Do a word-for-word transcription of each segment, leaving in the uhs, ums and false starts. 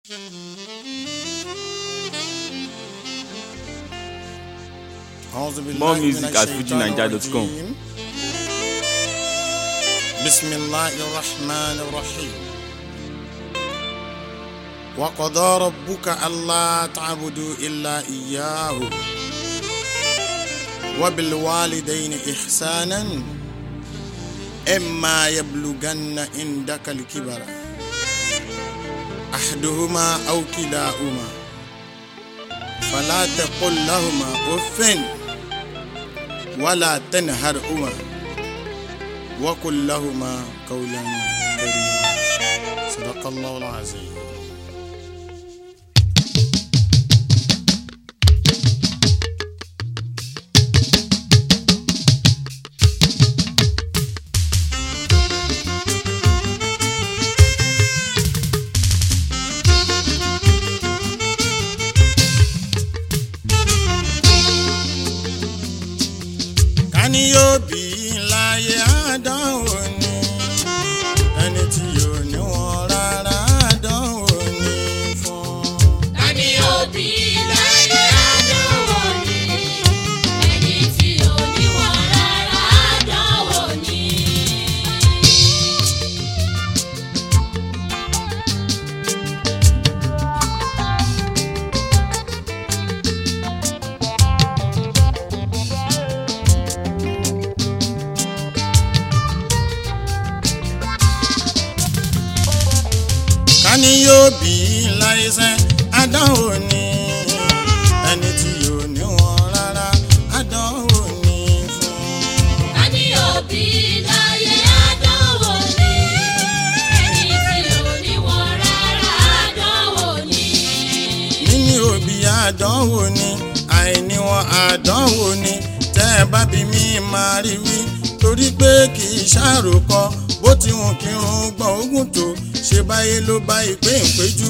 More music at fuji naija dot com. Bismillahirrahmanirrahim. Wa qada rabbuka alla ta'budu illa iyyahu wa bil walidayni ihsanan imma yablughanna indaka al-kibara ahaduhuma aw kilahuma fala taqul lahuma uffin ولا تنهرهما وقل لهما قولا كريما صدق الله العظيم. Ẹni yóò bí láyé àdánwò ni, ẹni tí yóò ní wọn rárá àdánwò ni fún. Ẹni yóò bí láyé àdánwò ni, ẹni tí yóò ní wọn rárá àdánwò ni. Ẹni yóò bí láìsẹ́ àdánwò ni, ẹni tí yóò ní wọn rárá àdánwò ni fún. Ẹni yóò bí láyé àdánwò ni, ẹni tí yóò ní wọn rárá àdánwò ni. Níní òbí àdánwò ni, àìní wọn àdánwò ni, tẹ́ ẹ bá bí mi máa rí wí, torí pé kì í ṣàròkọ bó ti hùn kírun gbọ̀n ogún tó ṣe báyé ló bá ìpè ìpéjú.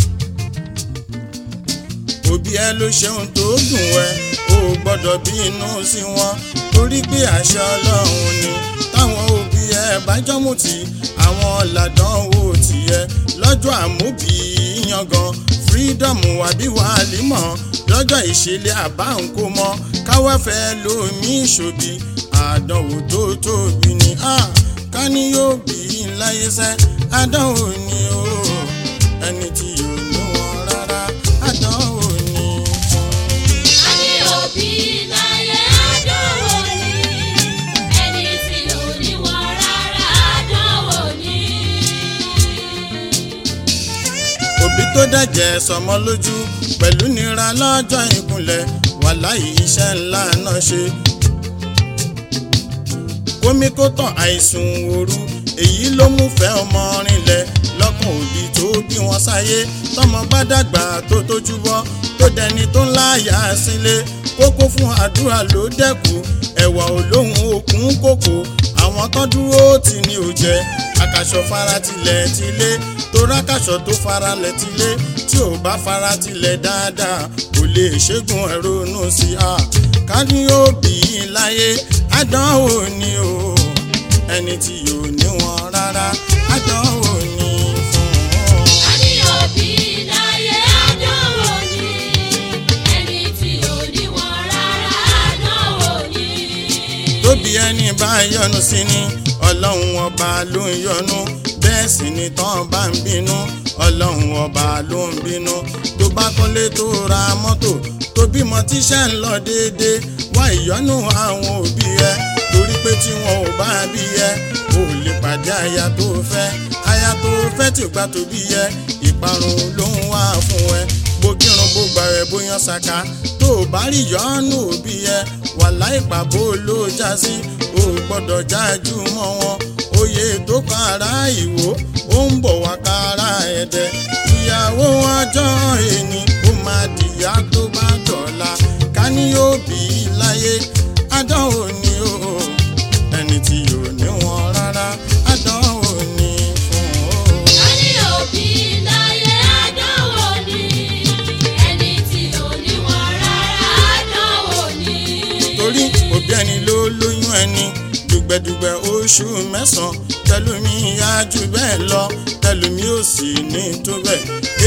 Òbí ẹ ló ṣeun tó dùn ẹ, o ò gbọ́dọ̀ bí inú sí wọn, torí pé àṣẹ Ọlọ́run ni. Táwọn òbí ẹ bá jọ́mùtì, àwọn làdánwò tìyẹ lọ́jọ́ àmúbí yangan freedom àbí wàlímọ̀ lọ́jọ́ ìṣẹ̀lẹ̀ àbá ńkó mọ́ káwáfẹ́ lómi ìṣòbí àdánwò tó tóbi ni. Ká ní yóò bí láyé sẹ́ àdánwò ni o, ẹni tí yóò ní wọn rárá àdánwò ni fún. Ẹni yóò bí láyé àdánwò ni, ẹni tí yóò ní wọn rárá àdánwò ni. Òbí tó dẹ̀jẹ̀ sọmọ lójú pẹ̀lú nira lọ́jọ́ ìkúnlẹ̀ wàláhì iṣẹ́ ńlá náà ṣe. Kómi kó tàn àìsùn òru, èyí ló mú fẹ́ ọmọ rinlẹ̀ lọ́kàn òbí tó bí wọn sáyé. Tọ́mọ bá dàgbà tó tójú bọ́ tó dẹni tó ń láyà sílé, kókó fún àdúrà ló dẹ́kù, ẹ̀wà olóhùn òkun kòkó. Àwọn tó dúró tì ní ò jẹ́ àkàṣọ faratilẹ̀ tilé, tó rákàṣọ tó faralẹ̀ tilé, tí ò bá faratilẹ̀ dáadáa kò lè ṣẹ́gun ẹ̀rọ nù sí a. Ká ní yóò bí láyé àdánwò ni o, ẹni tí yóò ní wọn rárá àdánwò ni fún. Ẹni yóò bí láyé àdánwò ni, ẹni tí yóò ní wọn rárá àdánwò ni. Tóbi ẹni bá yọ́nú sí ni, Ọlọ́run ọba ló ń yọ́nú, bẹ́ẹ̀ sì ni tán bá ń bínú, Ọlọ́run ọba ló ń bínú. Tó bá kọ́lé tó ra mọ́tò, tó bímọ tíṣẹ́ ń lọ déédéé, wá ìyọ́nú àwọn òbí ẹ, torí pé tí wọn ò bá bí ẹ ò lè pàdé aya tó fẹ́. Aya tó fẹ́ tí ò gbà tó bí ẹ, ìparun ló ń wá fún ẹ. Bókírun bó gbà ẹ bóyá ṣaka, tó o bá rí ìyọ́nú òbí ẹ wàláhì pàbó ló já sí. O gbọ́dọ̀ jájú mọ́ wọn, oyè tó kan ará Ìwó ó ń bọ̀ wá kára Ẹdẹ. Ìyàwó ọjọ́ ẹni ó máa dìyà tó bá dọ̀la. Ká ní yóò bí láyé àdánwò ni o, ẹni tí yóò ní wọn rárá àdánwò ni fún o. Ẹni yóò bí láyé àdánwò ni, ẹni tí yóò ní wọn rárá àdánwò ni. Torí òbí ẹni ló lóyún ẹni dùgbẹ̀dùgbẹ̀ oṣù mẹ́sàn-án, tẹlómi yá jù bẹ́ẹ̀ lọ, tẹlómi ò sì ní tó bẹ́ẹ̀.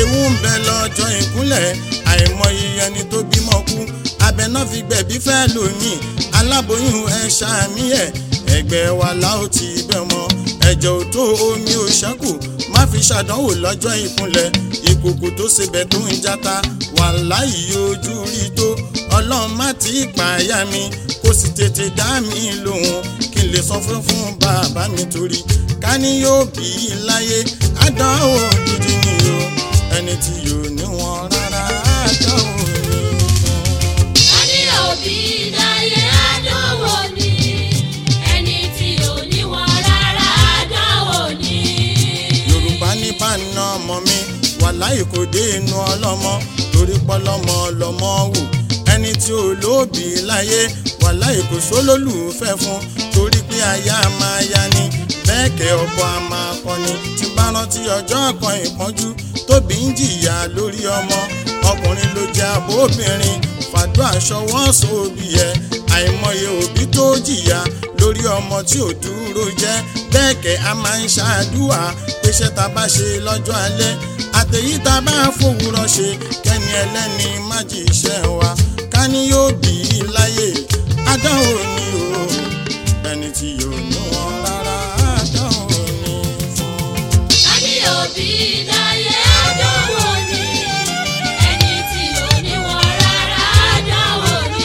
ewu ń bẹ lọ́jọ́ ìkúnlẹ̀ àìmọye ẹni tó bímọ kú abẹ náà fi gbẹ̀bí fẹ́ lómi aláboyún ẹ ṣàmì ẹ̀ ẹgbẹ́ wa láò ti bẹ̀ mọ́ ẹ̀jẹ̀ ò tó omi ò ṣẹ́kù má fi ṣàdánwò lọ́jọ́ ìkúnlẹ̀ ìkòkò tó ṣebẹ̀ tó ń jata wàláhì ojú rí tó ọlọ́run má ti pààyà mi kó sì tètè dá mi lóhùn kí n lè sọ fún fún bàbá mi torí ká ní yóò bí i láyé àdánwò gidi ni o ẹni tí yóò ní wọn rárá àdánwò ni. ká ní yóò bí i láyé àdánwò ni ẹni tí yóò ní wọn rárá àdánwò ni. Yorùbá ní bá ná ọmọ mi wàláhì kò dé inú ọlọ́mọ torí pọ́lọ́mọ lọ́mọ wò ẹni tí ò lóbi láyé wàláhì kò sólólùfẹ́ fún torí pé aya máa ya ni bẹ́ẹ̀ kẹ́ ọ̀pọ̀ a máa kọni tí bá rántí ọjọ́ kan ìpọ́njú tóbi ń jìyà lórí ọmọ ọkùnrin ló jẹ́ abóbìnrin fàdúrà ṣọwọ́ sóbì ẹ̀ àìmọye òbí tó jìyà lórí ọmọ tí ò dúró jẹ́ bẹ́ẹ̀ kẹ́ a máa ń ṣàdúrà pé iṣẹ́ ta bá ṣe lọ́jọ́ alẹ́ àtẹ̀yí tá a bá fòwúrọ̀ ṣe kẹ́ni ẹlẹ́ni má jì iṣẹ́ wa ká ní yóò bí i láyé àdánwò ni o ẹni tí yóò ní wọn rárá àdánwò ni fún. ká ní yóò bí i láyé àdánwò ni ẹni tí yóò ní wọn rárá àdánwò ni.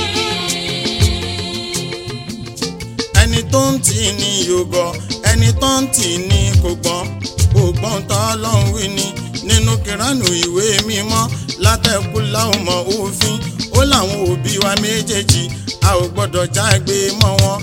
ẹni tó ń tì ní yògọ ẹni tó ń tì ní kò gbọ́n kò gbọ́n tán Ọlọ́run wí ni nínú Kùránì ìwé mímọ́ látẹ̀kù láwọn mọ òfin ó láwọn òbí wa méjèèjì a ò gbọ́dọ̀ jágbe mọ́ wọn.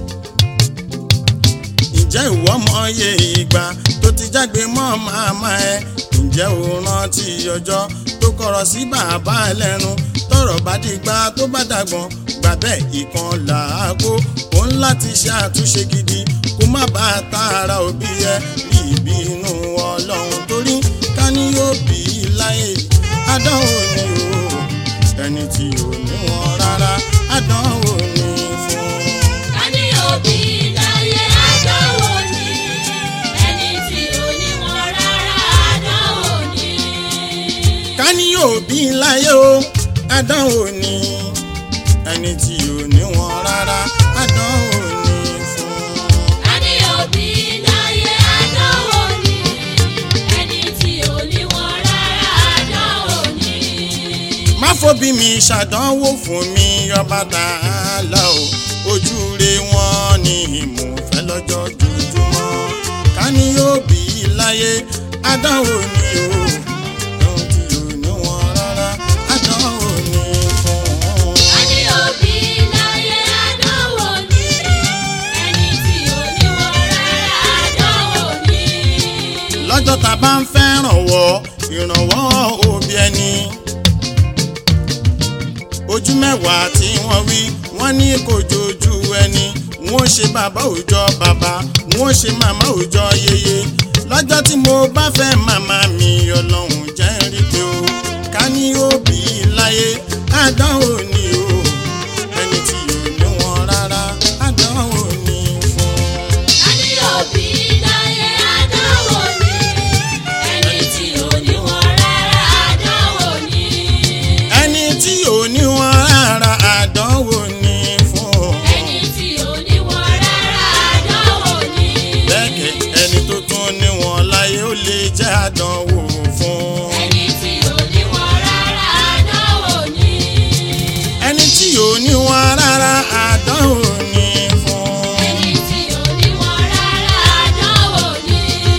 ǹjẹ́ ìwọ mọye ìgbà tó ti jágbe mọ́ màmá ẹ ǹjẹ́ o rántí ọjọ́ tó kọ̀rọ̀ sí bàbá lẹ́nu tọ́rọ̀ bá dìgbà tó bá dàgbọ́n gbà bẹ́ẹ̀ ìkan làákó òun láti ṣe àtúnṣe gidi kó má bàa tààrà òbí ẹ rí ìbínú Ọlọ́run torí ká ní yóò bí i láyé àdánwò ni o ẹni tí ò ní wọn rárá àdánwò ni fún. ká ní yóò bí i láyé àdánwò ni ẹni tí ò ní wọn rárá àdánwò ni. ká ní yóò bí i láyé o àdánwò ni ẹni tí ò ní wọn rárá àdánwò ni fún. ká ní yóò bí i láyé àdánwò ni ẹni tí ò ní wọn rárá àdánwò ni. má fòbí mi ṣàdánwò fún mi ọba tààlà o ojú re wọn ni mo fẹ́ lọ́jọ́ jojúmọ́ ká ní yóò bí i láyé àdánwò ni o ohun tí ò ní wọn rárá àdánwò ni fún. ká ní yóò bí i láyé àdánwò ni ẹni tí ò ní wọn rárá àdánwò ni. lọ́jọ́ tá a bá ń fẹ́ rànwọ́ ìrànwọ́ òbí ẹni ojú mẹ́wàá tí wọ́n wí wọ́n ní kò jojú ẹni wọ́n ṣe bàbá òòjọ́ bàbá wọ́n ṣe màmá òòjọ́ yeye lọ́jọ́ tí mo bá fẹ́ màmá mi Ọlọ́run jẹ́ rí pé o ká ní ó bí i láyé àdánwò ni o ẹni tí ò ní wọn rárá àdánwò ni fún. ká ní yóò bí i láyé àdánwò ni ẹni tí ò ní wọn rárá àdánwò ni. ẹni tí ò ní wọn rárá àdánwò ni fún. ẹni tí ò ní wọn rárá àdánwò ni. bẹ́ẹ̀kẹ́ ẹni tó tún ní wọn láyé ó lè jẹ́ àdánwò fún. ẹni tí ò ní wọn rárá àdánwò ni. ẹni tí ò ní wọn rárá àdánwò ni fún. ẹni tí ò ní wọn rárá àdánwò ni.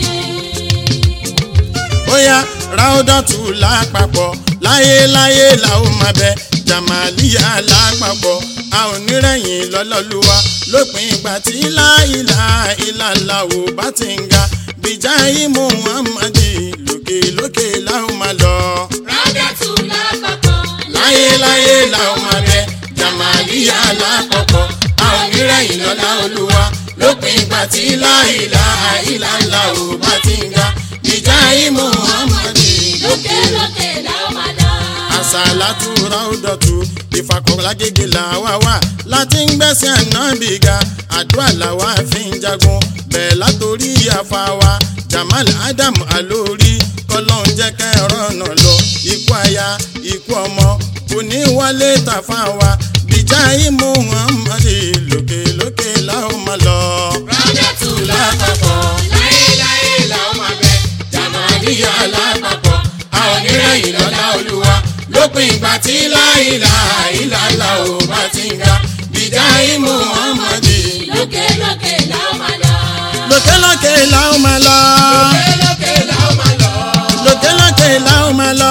ó yá Ráúdátù lápapọ̀ láyéláyé la ó máa bẹ Jàmálíyà lápapọ̀ a ò ní rẹ̀yìn lọ́lọ́lúwa lópin ìgbà tí láìlà ìlàlà ò bá ti ń ga bíjáyé Muhammadi lókè lókè la ó máa lọ. Ráúdátù lápapọ̀ láyéláyé la ó máa bẹ Jàmálíyà lápapọ̀ a ò ní rẹ̀yìn lọ́lá Olúwa lópin ìgbà tí láìlà ìlàlà ò bá ti ń ga bíjáyé Muhammadi lókè lókè la ó máa lọ. àsàlátù Ráúdátù ìfàkọ̀lá gègé làwa wà láti ń gbẹ̀sẹ̀ ànábì ga àdúrà làwa fi ń jagun bẹ́ẹ̀ látòrí àfa wa Jamal Adam Alori kọ́lọ́n jẹ́ kẹ́rọ ọ̀nà lọ ikú aya ikú ọmọ kò ní wálé tàfà wa bìjà ìmú Muhammad lókè lókè làwọn máa lọ. Rọ́dẹ̀tù lápapọ̀ láéláé làwọn máa bẹ Jamaliya lápapọ̀ àwọn onírẹ̀yìn lọ́lá Olúwa lópin ìgbà tí láìláà ìlàlá ò bá ti ń ga bìjà ìmú Muhammad lókè lókè làwọn máa lọ. lókè lókè làwọn máa lọ. lókè lókè làwọn máa lọ. lókè lókè làwọn máa lọ.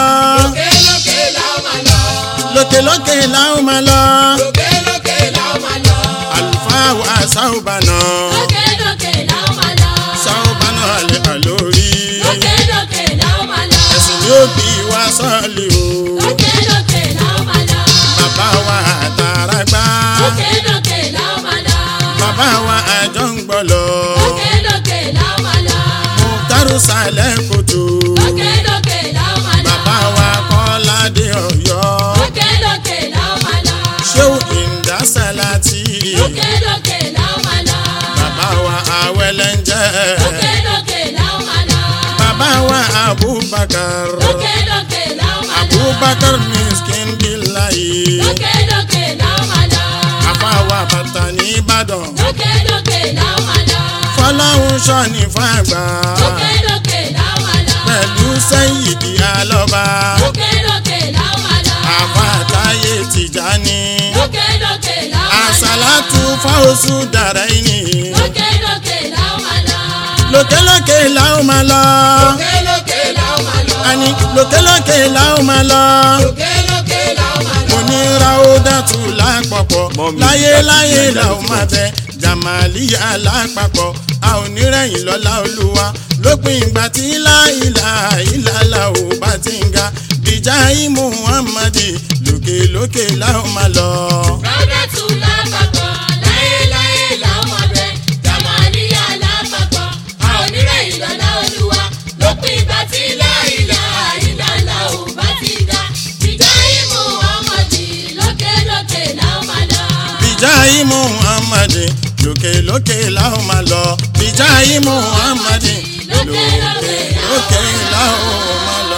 lókè lókè làwọn máa lọ. lókè lókè làwọn máa lọ. lókè lókè làwọn máa lọ. àlùfáà wa sáúbànà. lókè lókè làwọn máa lọ. sáúbànà àlẹ́ àlórí. lókè lókè làwọn máa lọ. ẹ̀sìn yóò bí wa sọ́ọ̀lì o. lókè lókè làwọn máa lọ. bàbá wa àtàràgbà. lókè lókè làwọn máa lọ. bàbá wa àjọ ń gbọ́ lọ. lókè lókè làwọn máa lọ. Mùtárù sàlẹ̀ kòtò. lókè lókè làwọn máa lọ. bàbá wa Kọ́ládé Ọ̀yọ́. lókè lókè làwọn máa lọ. Ṣéwù Ìndásálátì. lókè lókè làwọn máa lọ. bàbá wa Awẹ́lẹ́njẹ́. lókè lókè làwọn máa lọ. bàbá wa Abubakar. lókè lókè làwọn máa lọ. Abubakar miskin billahi. lókè lókè làwọn máa lọ. àfa wa bàtà ní Ìbàdàn. lókè lókè làwọn máa lọ. Fọláhun Ṣọ́ni fàgbà. lókè lókè làwọn máa lọ. pẹ̀lú Sẹ́yìdì Alọ́ba. lókè lókè làwọn máa lọ. àfa Táyé Tìjání. lókè lókè làwọn máa lọ. àsàlátù fáwọsù Dàráínì. lókè lókè làwọn máa lọ. lókè lókè làwọn máa lọ. lókè lókè làwọn máa lọ. àní lókè lókè làwọn máa lọ. lókè lókè làwọn máa lọ. mo ní Ráúdàtù lápapọ̀ Mọ́mì. láyé láyé làwọn máa bẹ Jamaliya lápapọ̀ a ò ní rẹ̀yìn lọ́lá Olúwa lópin ìgbà tí láìláà ìlàlá ò bá ti ń ga bìjà ìmú Muhammad lókè lókè làwọn máa lọ. Rọ́dẹ̀tù lápapọ̀ láéláé làwọn máa bẹ Jamaliya lápapọ̀ àwọn onírẹ̀yìn lọ́lá Olúwa lópin ìgbà tí láìláà ìlàlá ò bá ti ga bìjà ìmú Muhammad lókè lókè làwọn máa lọ. bìjà ìmú Muhammad lókè lókè làwọn máa lọ bìjà ìmú Muhammad lókè lókè làwọn máa lọ.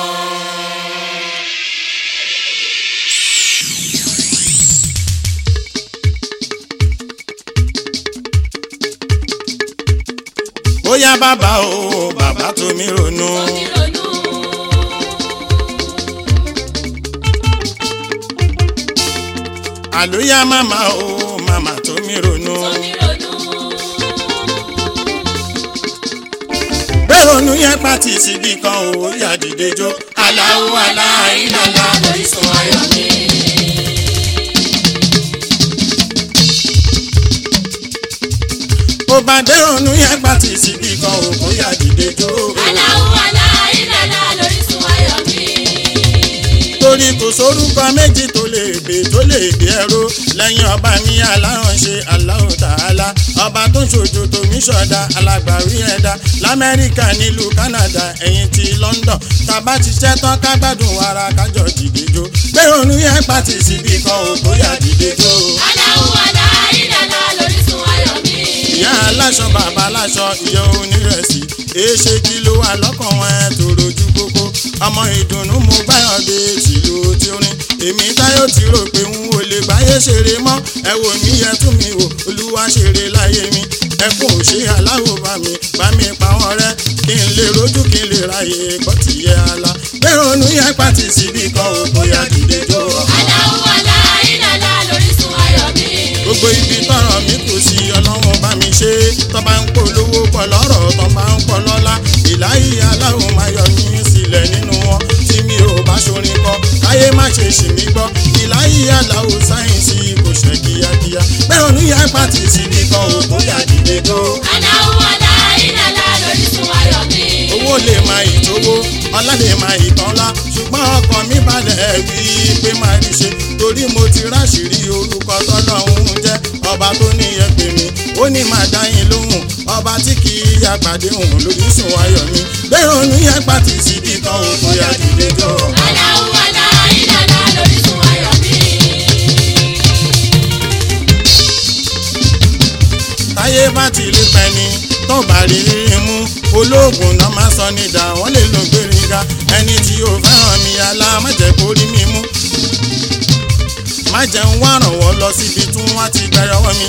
bóyá bàbá o bàbá tó mi ronú. Omi ronú. àlóyá màmá o màmá tó mi ronú. Omi ronú. bẹ́ẹ̀ ronú yẹn pàtì síbi kan o yá dìde jó. Allahu aláìlọ́lá orísun ayọ̀ mi. ó bá dé ronú yẹn pàtì síbi kan o yá dìde jó. Allahu aláìlọ́lá lórísun ayọ̀ mi. torí kò sórúkọ méjì tó lè gbé tó lè gbé ẹrú lẹ́yìn ọba mi aláránṣẹ́ Allahu Ta'ala ọba tó ń ṣojú tòmí ṣọ̀dá alágbàwí ẹ̀dá lamẹ́ríkà nílùú Canada ẹ̀yìn ti London tàbá ti ṣẹ́ tán ká gbádùn wàrà kájọ dìde jó gbé ronú yẹn pàtì síbi kan ò bóyá dìde jó. Allahu aláìlọ́lá lórísun ayọ̀ mi. ìyá aláṣọ bàbá aláṣọ ìyá onírẹsì èéṣe kí ló wà lọ́kàn wọn ẹ̀ tó rojú kókó ọmọ ìdùnnú mo gbáyọ̀ dé tìlú tí ó rìn èmi táyọ̀ ti rò pé n ò lè gbáyé ṣeré mọ́ ẹ wò mí ẹ tún mi wò olúwa ṣeré láyé mi ẹkún ò ṣe aláwọ̀ bá mi bá mi pa wọn rẹ́ kí n lè rojú kí n lè ráyè gbọ́ ti yẹ ala bẹ́ẹ̀ ronú yẹn pàtì síbi kan ò bóyá dìde jó. Allahu aláìlọ́lá lórísun ayọ̀ mi. gbogbo ibi tọrọ mi kù sí ọlọ́run bá mi ṣe tó bá ń polówó pọ̀ lọ́rọ̀ tó bá ń pọ̀ lọ́lá ìláyé aláwọ̀ máa yọ mí sílẹ̀ nínú wọn tí mi ò bá ṣorin kọ káyé má ṣe ṣì mí gbọ́ ìláyé aláwọ̀ sáyẹ̀nsì kò ṣe kíákíá bẹ́ẹ̀ ònú yá pàtì síbi kan ò bóyá dìde tó. Allahu aláìlọ́lá lórísun ayọ̀ mi. owó lè máa ìtòwó ọlá lè máa ìtọ́lá ṣùgbọ́n ọkàn mi balẹ̀ wí pé máa rí ṣe torí mo ti ráṣìírí orúkọ tọ́lọ́hún jẹ́ ọba tó níyẹn pè mí ó ní máa dá yín lóhùn ọba tí kì í yàgbàdé òun lórísun ayọ̀ mi bẹ́ẹ̀ ònú yẹn pàtì síbi kan ò bóyá dìde tó. Allahu aláìlọ́lá lórísun ayọ̀ mi. ológun náà máa sọ nídà wọ́n lè lo gbéringa ẹni tí ó fẹ́ràn mi alá má jẹ́ kó rí mi mú má jẹ́ ń wá rànwọ́ lọ síbi tí wọ́n ti gbà yọwọ́ mi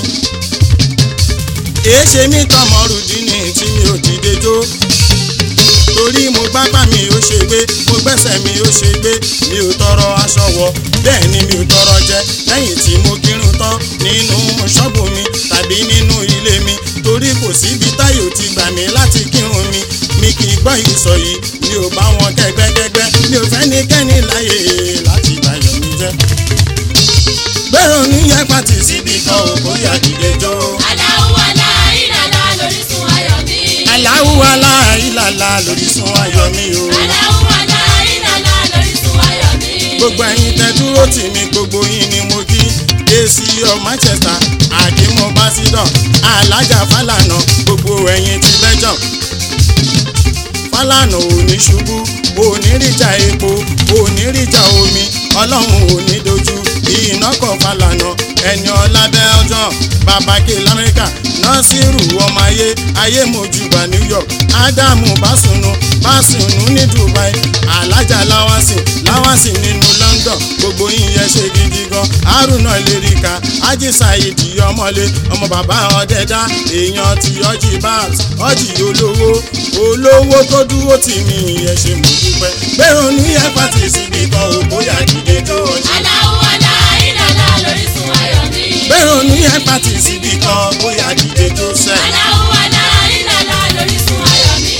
èé ṣe mí Kamorudeen tí mi ò dìde jó torí mo gbápá mi ò ṣe gbé mo gbẹ́sẹ̀ mi ò ṣe gbé mi ò tọrọ aṣọ wọ̀ bẹ́ẹ̀ ni mi ò tọrọ jẹ lẹ́yìn tí mo kírun tán nínú ṣọ́ọ̀bù mi tàbí nínú ilé mi torí kò síbi táyò ti gbà mí láti kírun mi mi kì í gbọ́ ìsọ̀ yìí mi ò bá wọn kẹ́gbẹ́kẹ́gbẹ́ mi ò fẹ́ ní kẹ́ni láyè láti bàyọ̀ mi jẹ́ gbẹ̀rún ní yẹ pàtì síbi kan ò bóyá dìde jó. Allahu aláìlàlá lórísun ayọ̀ mi. Allahu aláìlàlá lórísun ayọ̀ mi o. Allahu aláìlàlá lórísun ayọ̀ mi. Gbogbo ẹ̀yin tẹ́ dúró tì mí gbogbo yín ni mo kí A C of Manchester Akimu Basidan Alájà Fálànà gbogbo ẹ̀yin ti Belgium Fálànà ò ní ṣubú oníríjà epo oníríjà omi ọlọ́run ò ní dojú iná kan Fálànà ẹni ọlá Belgium babake lamẹ́ríkà nọ́sírù ọmọ ayé ayé mojúbà New York ádámù básùnù básùnù ní Dubai alájà láwásì láwásì nínú London gbogbo yíyẹ ṣe gidi gan haruna lèrìkà ájí saidi ọmọlé ọmọ bàbá ọdẹdá èèyàn ti ọjì bat ọjì olówó olówó tó dúró tì mí ìyẹn ṣe mo dúpẹ́ gbẹ̀rún ní ẹ̀ pàtì síbi kan ò bóyá dìde tó ọjì. Allahu aláìlàlá lórísun ayọ̀ mi. gbẹ̀rún ní ẹ̀ pàtì síbi kan bóyá dìde tó sẹ́. Allahu aláìlàlá lórísun ayọ̀ mi.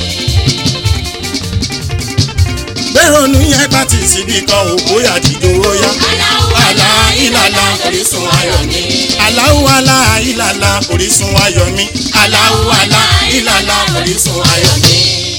gbẹ̀rún ní ẹ̀ pàtì síbi kan ò bóyá dìde ó yá. Allahu aláìlàlá lórísun ayọ̀ mi. Allahu aláìlàlá orísun ayọ̀ mi. Allahu aláìlàlá lórísun ayọ̀ mi.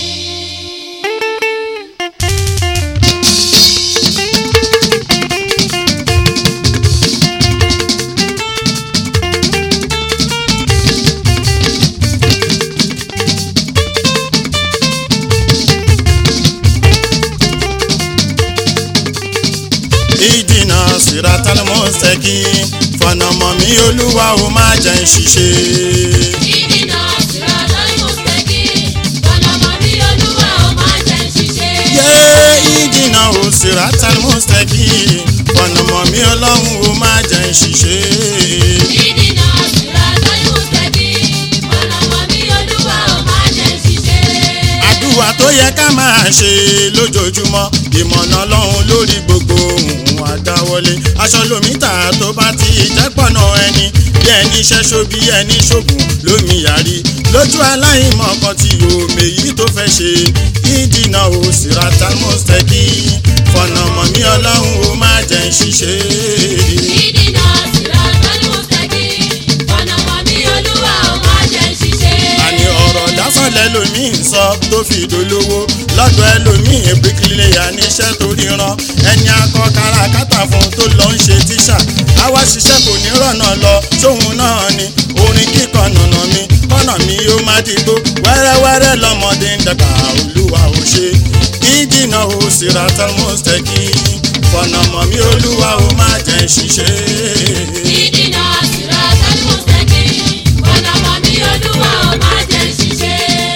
ìdìnà siratal mustaqim fọ̀nà mọ̀ mí olúwa ó má jẹ́ n ṣìṣe. Ìdìnà siratal mustaqim fọ̀nà mọ̀ mí olúwa ó má jẹ́ n ṣìṣe. yé ìdìnà siratal mustaqim fọ̀nà mọ̀ mí ọlọ́run ó má jẹ́ n ṣìṣe. Ìdìnà siratal mustaqim fọ̀nà mọ̀ mí olúwa ó má jẹ́ n ṣìṣe. àdúrà tó yẹ ká máa ṣe lójoojúmọ́ ìmọ̀nà ọlọ́run lórí gbogbo ohun àdáwọlé aṣọ lómítà tó bá ti jẹ́pọ̀nà ẹni bí ẹni ṣẹ́ṣó bí ẹni ṣògùn lómi yàrí lójú aláìmọ̀ kan tí òmè yìí tó fẹ́ ṣe ìdìnà ò siratal mustaqim fọ̀nà mọ̀ mí ọlọ́run ó má jẹ́ n ṣìṣe. Ìdìnà siratal mustaqim fọ̀nà mọ̀ mí olúwa ó má jẹ́ n ṣìṣe. àní ọ̀rọ̀ dásọ̀lẹ̀ lómi ń sọ tó fi dolówó lọ́dọ̀ ẹlòmíì bíríkìlẹ̀yà níṣẹ́ tó ríran ẹni akọ kárakáta fún tó lọ ń ṣe tíṣà àwa ṣiṣẹ́ kò ní rọ̀nà lọ sóhun náà ni orin kíkọ nànà mi kọ́nà mi ó má dìgbò wẹ́rẹ́wẹ́rẹ́ lọ́mọdé ń dàgbà olúwa ò ṣe ìdìnà ò siratal mustaqim fọ̀nà mọ̀ mí olúwa ó má jẹ́ n ṣìṣe. Ìdìnà siratal mustaqim fọ̀nà mọ̀ mí olúwa ó má jẹ́ n ṣìṣe.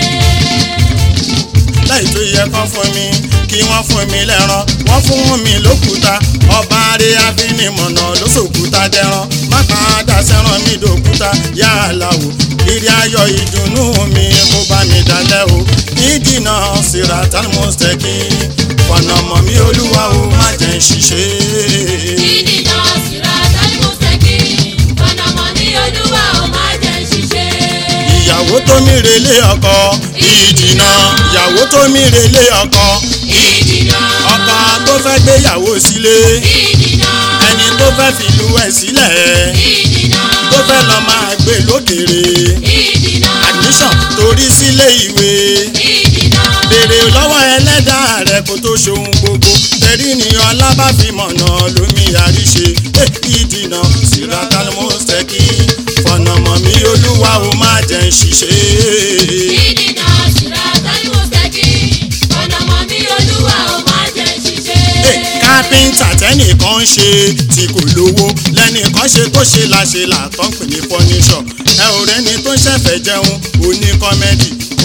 láì tó yẹ kán fún mi kí wọ́n fún mi lẹ́ran wọ́n fún mi lókúta ọba rẹ̀ afinimọ̀nà ló sòkúta dẹ́ran má padà sẹ́ran mi dòkúta yàrá wò ìrì ayọ̀ ìdùnnú mi kó bá mi dalẹ̀ o ìdìnà siratal mustaqim fọ̀nà mọ̀ mí olúwa ó má jẹ́ n ṣìṣe. Ìdìnà siratal mustaqim fọ̀nà mọ̀ mí olúwa ó má jẹ́ n ṣìṣe. ìyàwó tó mi relé ọkọ ìdìnà ìyàwó tó mi relé ọkọ Ìdìnà ọkọ tó fẹ́ gbéyàwó sílé ìdìnà ẹni tó fẹ́ fìlú ẹ̀ sílẹ̀ ìdìnà tó fẹ́ lọ máa gbé lókèrè ìdìnà admission torí sílé ìwé ìdìnà béèrè lọ́wọ́ ẹlẹ́dàá rẹ̀ kó tó ṣohun gbogbo tẹ̀rí ni ọlá bá fi mọ̀nà lómi àríṣe ìdìnà siratal mustaqim fọ̀nà mọ̀ mí olúwa ó má jẹ́ n ṣìṣe. Ìdìnà siratal mustaqim fọ̀nà mọ̀ mí olúwa ó má jẹ́ n ṣìṣe. kápẹ́ńtà tẹ́nìkan ń ṣe tí kò lówó lẹ́nìkan ṣe tó ṣe láṣẹ làtọ́ ń pè ní fọ́níṣọ̀ ẹ ò rẹ́ni tó ń ṣẹ̀fẹ̀ jẹun oní kọ́mẹ́dì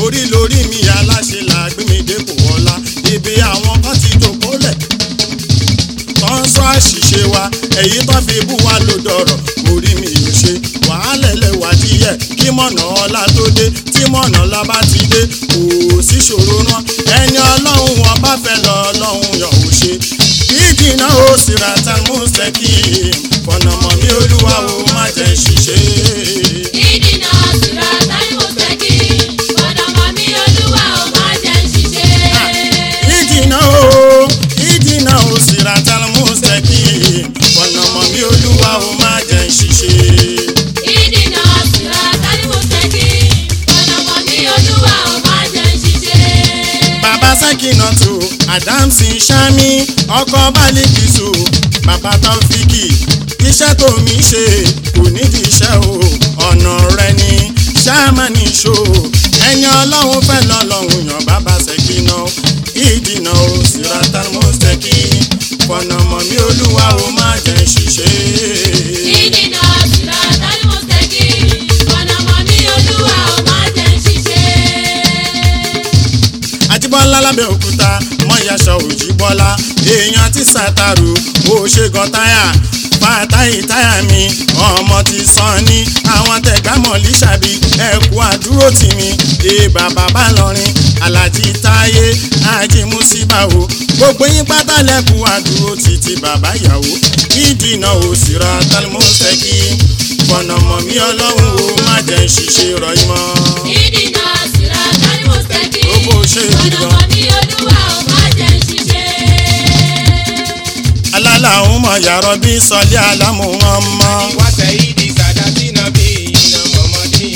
orí lórí mi aláṣẹ làgbé mi dépò ọlá ibi àwọn kan ti jókòó lẹ̀ tó ń sọ àṣìṣe wa èyí tó fi bú wa ló dọ̀rọ̀ orí mi ò ṣe wàhálà ẹlẹ́wà díẹ̀ kí mọ̀nà ọlá tó dé tí mọ̀nà ọlá bá ti dé kò sí ṣòro náà ẹni ọlọ́run wọn bá fẹ́ lọ ọlọ́run yàn ó ṣe ìdìnnà ó sì ra tan mustaqi fọ̀nà mọ̀ mí olúwa ó má jẹ́ ṣìṣe. ìdìnnà ó sì ra tan mustaqi fọ̀nà mọ̀ mí olúwa ó má jẹ́ ṣìṣe. ìdìnnà ó ìdìnnà ó sì ra tan mustaqi fọ̀nà mọ̀ mí olúwa ó má jẹ́ ṣìṣe. ìdìnnà ó sì ra tan mustaqi fọ̀nà mọ̀ mí olúwa ó má jẹ́ ṣìṣe. bàbá Sakinatu Adamsi Sami ọkọ Balikisu bàbá Taofiki iṣẹ́ tó mi ṣe kò nídìí iṣẹ́ o ọ̀nà rẹ ni ṣáàmánì ṣó ẹni ọlọ́run fẹ́ lọ́lọ́run yàn bàbá Sekina ìdìnnà ó siratan mustaqi fọ̀nà mọ̀ mí olúwa ó má jẹ́ ṣìṣe. ìdìnnà ó sì ra tan mustaqi fọ̀nà mọ̀ mí olúwa ó má jẹ́ ṣìṣe. Àjíbọ́lá lábẹ́òkúta mọ́yàṣọ òjìbọ́lá èèyàn ti sàtàrù ó ṣe gan táyà fàtáì táyà mi ọmọ ti sàn ní àwọn tẹ̀gámọ̀ líṣàbí ẹ̀kú àdúró tì mí èèbà bàbá lọrin alájí táyé ajímúsíbà o gbogbo yín pátá lẹ́kú àdúró títí bàbá ìyàwó ìdìnnà ó siratan mustaqi fọ̀nà mọ̀ mí ọlọ́run ó má jẹ́ ṣìṣe rọ̀ ìmọ̀. ìdìnnà ó sì ra tan mustaqi ó bó ṣe fọ̀nà mọ̀ mí olúwa ó má jẹ́ ṣìṣe. alálàhùnmọ̀ yàrá bí sọlé alámù wọn mọ́. wá sẹ́yìdì sàdátì náà bí iná mọ̀mọ́dé.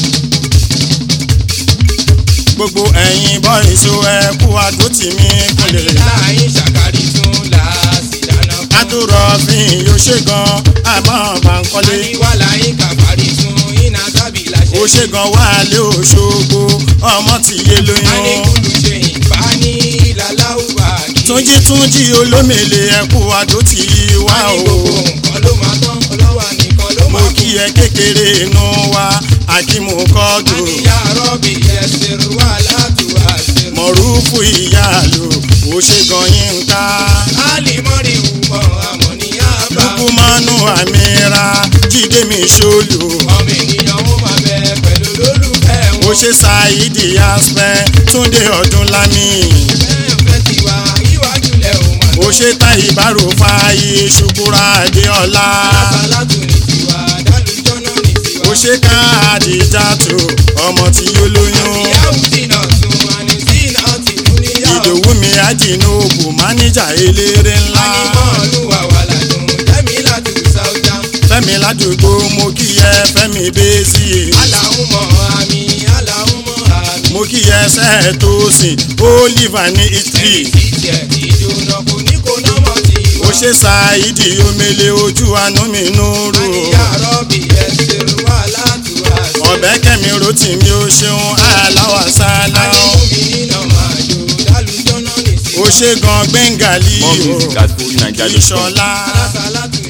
gbogbo ẹ̀yin bọ́ìsù ẹ̀kú àdótì mi kúnlẹ̀. láàyè ṣàkárí tún láàsì dáná fún. adúrọ̀fin yóò ṣe gan àmọ́ Bánkọ́lé. àníwá láyé kàfárí tún iná tábì láṣẹ. ó ṣe gan wálé Òṣogbo ọmọ tí yé lóyún. àníkùlù ṣe ìbá ní ìlàláwùbá kí. túnjí túnjí olómèlè ẹ̀kú àdótì wá àní o. gbogbo nǹkan ló máa tán ọlọ́wà nìkan ló mo máa kí ẹ kékeré inú wa akímù kọ́dù. àníyá rọ́bì ẹsẹ̀ wà látùwà ṣe. mọ̀rúfù ìyáàlú ó ṣe gan Yínká. àlìmọ́rì wùmọ̀ àmọ̀ ní àbá. lukumanu amira jíde mi ṣolù. ọmọ ènìyàn ó máa bẹ pẹ̀lú lólùfẹ́ wọn. ó ṣe ṣáìdì aspẹ túndé ọdún lámì. fẹ́ tiwa iwájú lẹ̀ ò máa lọ. ó ṣe ta ìbárò fààyè ṣùkúrà adéọlá. alásàlátù ní tiwa dálùjọ́nà ní tiwa. ó ṣe káàdì jàtò ọmọ tí ó lóyún. ìyáwó dínà tún wà ní sínà tí tún níyàwó. ìdòwú mi àjìnàbù máníjà eléré ńlá. ànímọ́ọ̀lù wà wà ládùn tẹ́mi látù sáúdà. fẹ́mi ládùúgbò mo kí ẹ fẹ́mi bẹ́ẹ̀sì. aláhùnmọ̀ àmì aláhùnmọ̀ àmì. mo kí ẹ sẹ́ẹ̀ tó sìn oliva ní italy. ẹni tí tiẹ̀ ti jóná kò ní kó nọ́mọ̀ tí wà. ó ṣe ṣáìdì omele ojú àánú mi núrù. àníyá rọ́bì ẹsẹ̀ wà látùwà ṣe. ọ̀bẹ kẹ́mi rotì mi ó ṣeun aláwà sálá. ànímọ́mí nínà máa jò dálùjọ́nà ní tiwa. ó ṣe gan gbẹ̀ngàlì More music at fuji naija dot com. ìṣọ̀lá. alásàlátù